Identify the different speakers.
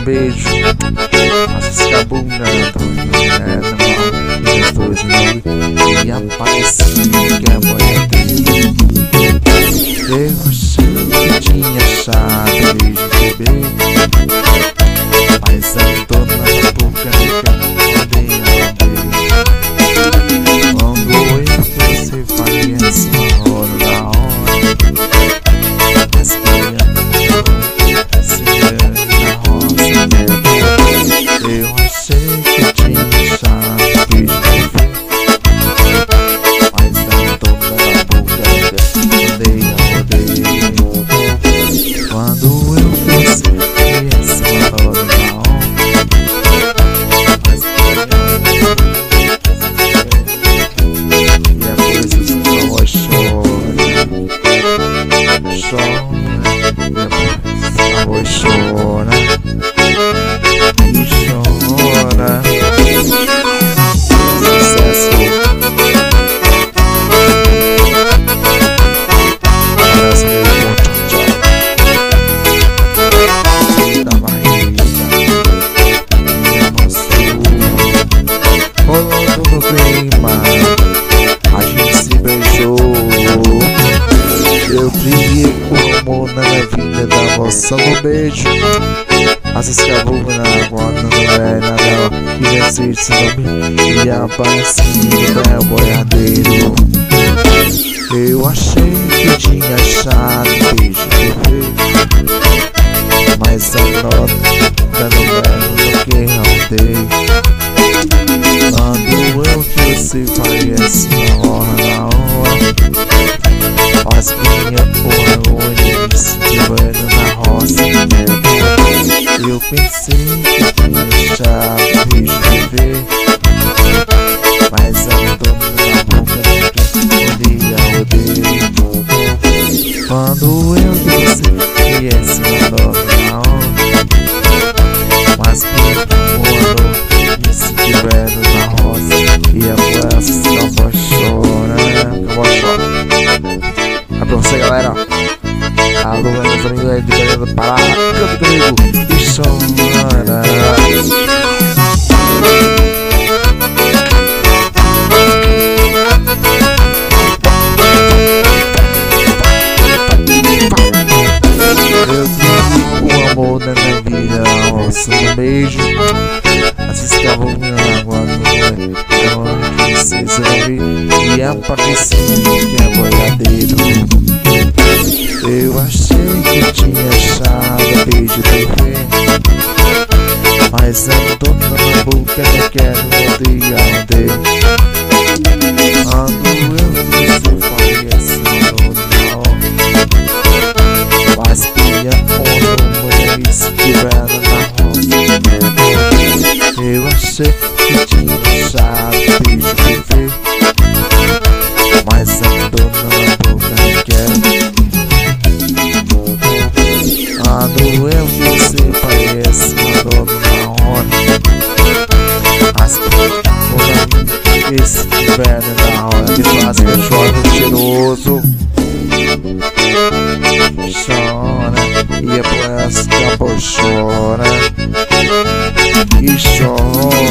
Speaker 1: beijo. As cabundas e os dois e apareci que é boiadeiro. Eu achei que tinha achado beijo de bebê, mas a dona da boca me quando eu você parece uma hora na hora, mas se na roça. Eu achei que tinha achado beijo de bebê, mas a dona da boca me odeia. Quando eu você parece uma hora na hora, chora e chora. Sucesso. Parece meio da barriga me amassou. Rolando no clima, a gente se beijou. Eu criei o amor na minha vida, dava só um beijo. As escravas na água, não é nada que existe nome. E aparecia meu boiadeiro. Eu achei que tinha achado beijo de bebê, mas a nota não era o que eu dei. Quando eu disse parece uma hora na hora, as minhas porões estiveram na roça. Eu pensei que tinha achado beijo de bebê, mas a dona da boca me odeia. Quando eu disse que essa uma na hora, mas minhas porões estiveram na roça. E a peça acabou chorando, acabou chorando. É pra você, galera. Alô, meus amigos aí de Belém do Pará, canta comigo e chora. Eu tive um amor na minha vida, um beijo. As escravas na água, não é vocês ouvir. E apareci que é boiadeiro. Eu achei que tinha achado beijo de bebê, mas a dona da boca não quer odeia dele. Quando eu disse parece uma hora, mas minha onda mulheres estiveram na roça. Eu achei que tinha achado beijo de bebê, mas a dona da boca não quer. Quando eu você parece uma dona na hora, as porras estiveram na hora de fazer choro cheiroso. Chora e depois acabou chora e chora.